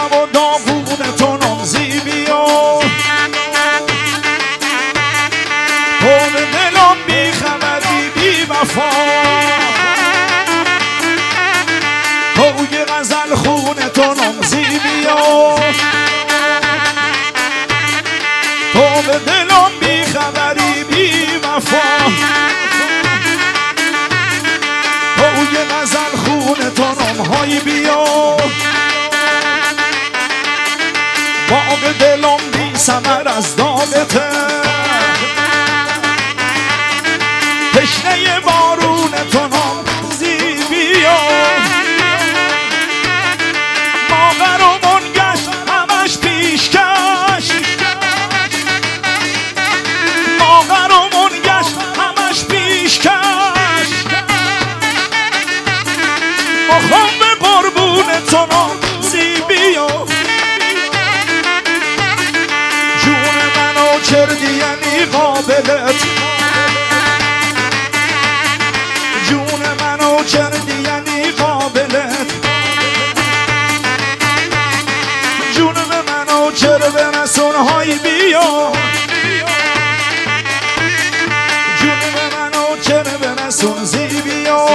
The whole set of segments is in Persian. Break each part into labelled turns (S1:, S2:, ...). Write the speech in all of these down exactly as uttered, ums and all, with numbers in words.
S1: شب و داغون تو نمزی بیا تو به دلم بی خبری بی وفا توی غزل خون تو نمزی بیا تو به دلم بی خبری بی وفا توی غزل خون تو نمهای بیا باغ دلم بی ثمر از داغته تشنه بارون تو نمزی بیا ماغرمون گشت همش پیشکش ماغرمون گشت همش پیشکش مخم به قربون تو نمزی بیا جون منو کردی یعنی قابلت جون منو کردی یعنی قابلت جون منو چرا برسون های بیا جون منو چرا برسون زی بیا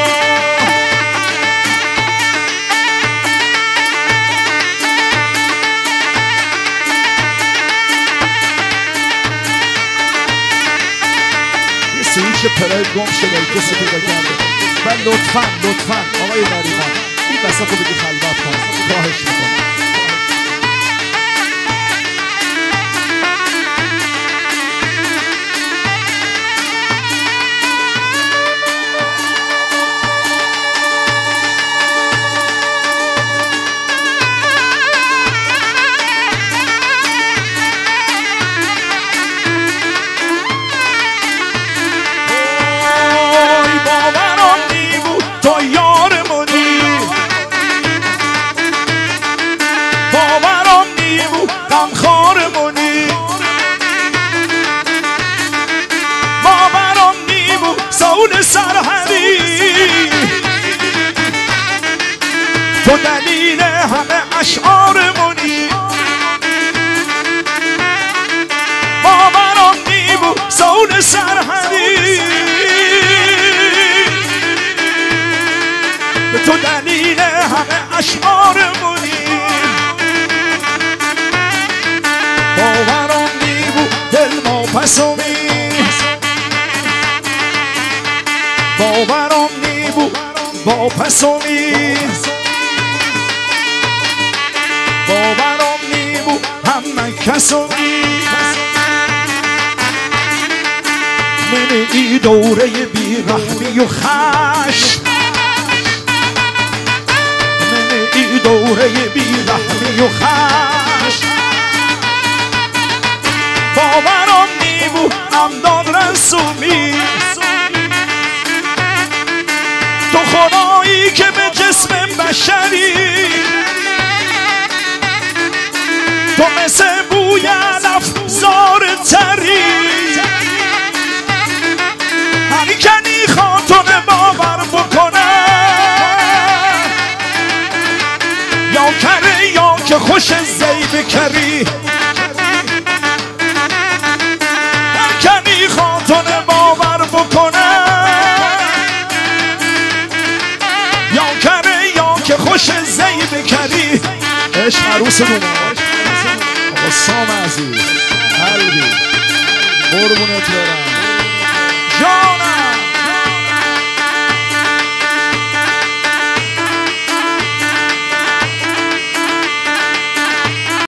S1: سویچ پراید گم شده کسی پیدا کرده و لطفا لطفا آقای نریمان این بسط رو بگی خلوت کن خواهش میکنم سرحدی تو دلیل همه اشعارمونی باورم نیمو سون سرحدی تو دلیل همه اشعارمونی باورم نیمو دل ما پسومی باورم نیبو با پسومی باورم نیبو همه کسومی من ای دوره بی رحمی و خش من ای دوره بی رحمی و خش باورم نیبو امداد رسومی تو خدایی که به جسم بشری تو مثل بوی علف زار تری هر کنی خاطر باور بکنه یا کره یا که خوش زیب کری هر کنی خاطر باور بکنه که خوش زیب کری عشق عروس دومه آقا سام عزیز قلبی قربونت برم جانم